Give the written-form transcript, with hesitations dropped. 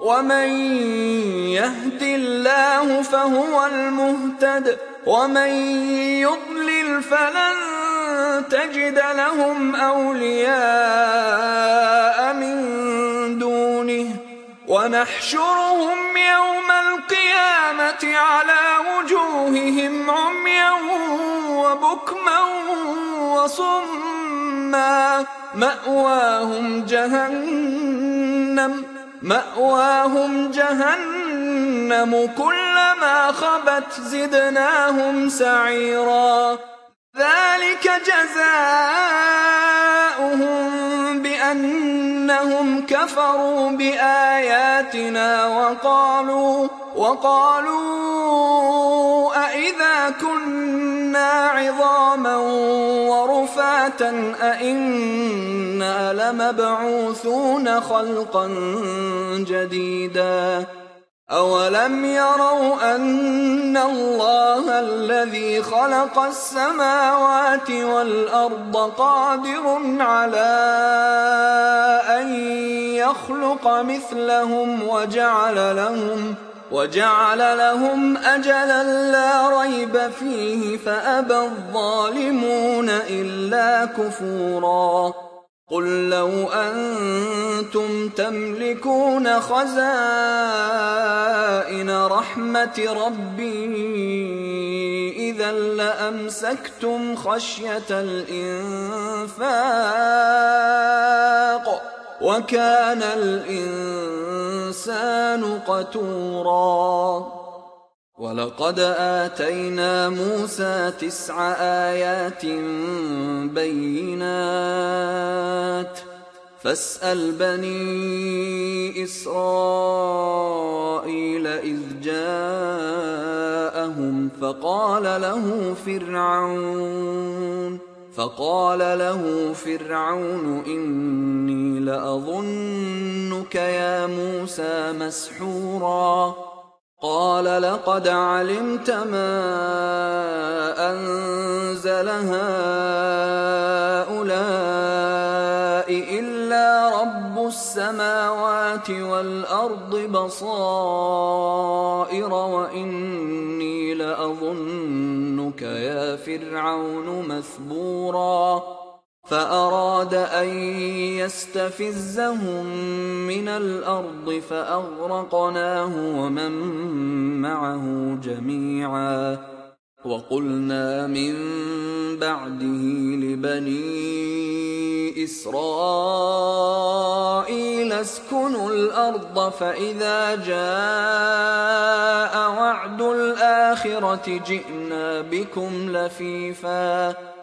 ومن يهد الله فهو المهتد ومن يضلل فلن تجد لهم أولياء من دونه ونحشرهم يوم القيامة على وجوههم عميا وبكما وصما مأواهم جهنم كلما خبت زدناهم سعيرا ذلك جزاؤهم بأنهم كفروا بآياتنا وقالوا أإذا كنا عظاما ورفاتا أإنا لمبعوثون خلقا جديدا أولم يروا أن الله الذي خلق السماوات والأرض قادر على أن يخلق مثلهم وجعل لهم أجلا لا ريب فيه فأبى الظالمون إلا كفورا قل لو أنتم تملكون خزائن رحمة ربي إذا لأمسكتم خشية الإنفاق وكان الإنسان قتورا ولقد آتينا موسى 9 آيات بينات فاسأل بني إسرائيل إذ جاءهم فقال له فرعون إني لأظنك يا موسى مسحورا قال لقد علمت ما أنزل هؤلاء إلا رب السماوات والأرض بصائر وإني لأظنك يا فرعون مثبورا فأراد أن يستفزهم من الأرض فأغرقناه ومن معه جميعا وقلنا من بعده لبني إسرائيل اسكنوا الأرض فإذا جاء وعد الآخرة جئنا بكم لفيفا